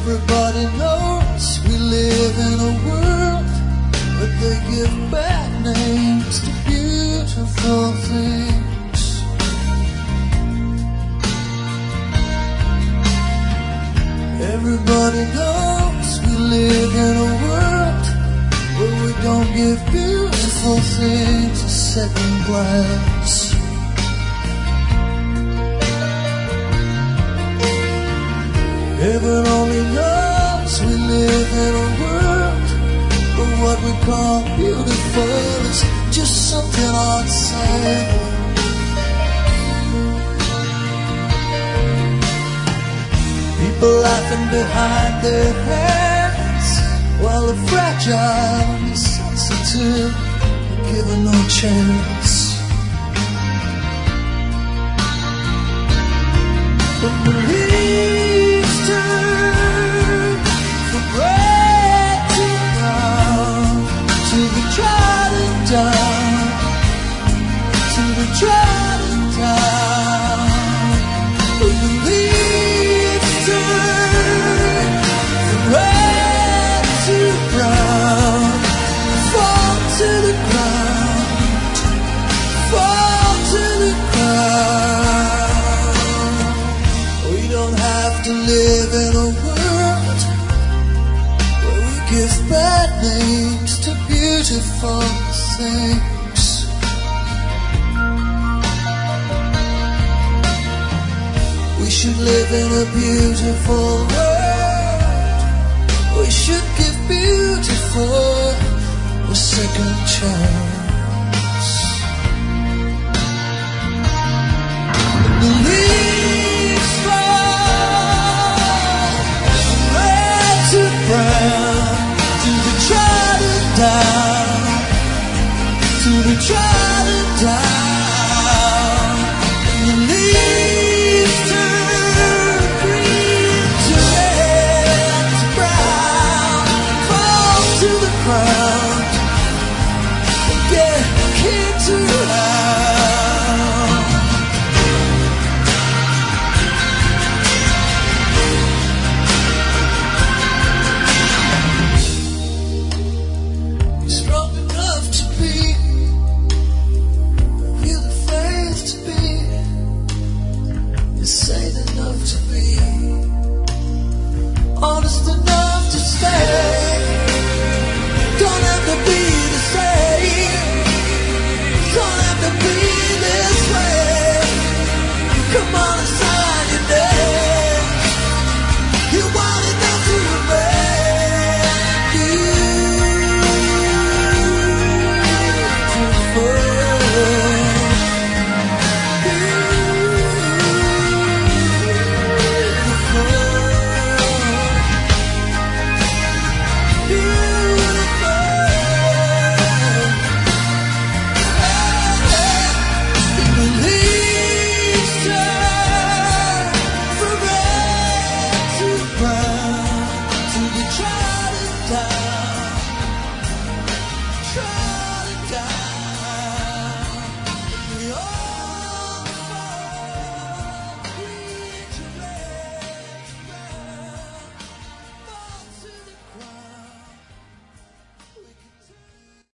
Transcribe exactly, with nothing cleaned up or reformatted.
Everybody knows we live in a world where they give bad names to beautiful things. Everybody knows we live in a world where we don't give beautiful things a second glance. Heaven only knows we live in a world where what we call beautiful is just something on sale. People laughing behind their hands while the fragile and the sensitive are given no chance. When the leaves turn from red to brown, to be trodden down, to be trodden down. When the leaves turn from red to brown, fall to the ground, fall to the ground. We don't have to live in a world where we give bad names to beautiful things. We should live in a beautiful world. We should give beautiful a second chance. The leaves fall from red to brown, to be trodden down, to be trodden down. And the leaves turn green to red to brown, fall to the ground, and get kicked around. You're strong enough to be, feel the faith to be, you're sane enough to be honest enough